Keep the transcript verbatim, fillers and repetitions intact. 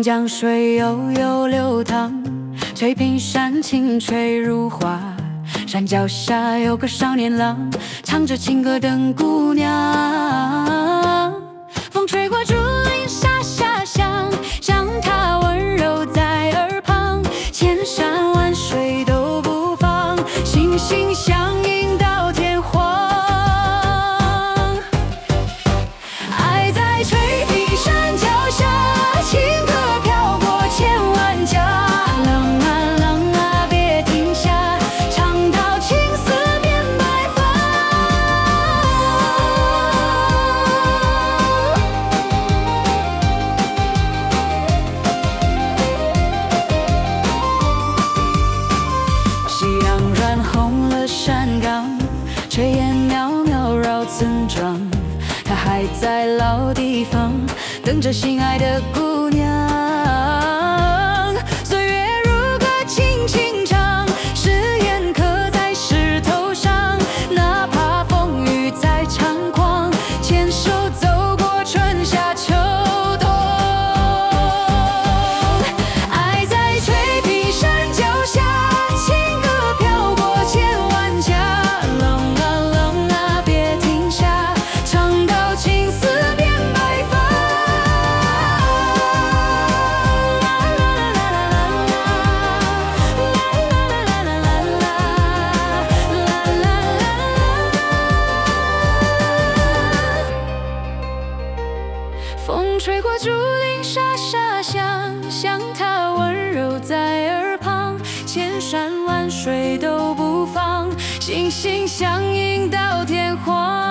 长江水悠悠流淌，翠屏山青翠如画。山脚下有个少年郎，唱着情歌等姑娘。风吹过竹林沙沙响，像他温柔在耳旁，千山万水都不放，心心相印到天荒。爱在翠屏山脚下，情歌飘过千万家。浪啊浪啊别停下，唱到青丝变白发。夕阳染红了山岗，炊烟袅袅绕村庄。他还在老地方，等着心爱的姑娘。岁月如歌轻轻唱，誓言刻在石头上。哪怕风雨再猖狂，牵手走过春夏秋冬。爱在翠屏山脚下，情歌飘过千万家。浪啊浪啊别停下，唱到青丝变白发。风吹过竹林沙沙响，像他温柔在耳旁，千山万水都不放，心心相印到天荒。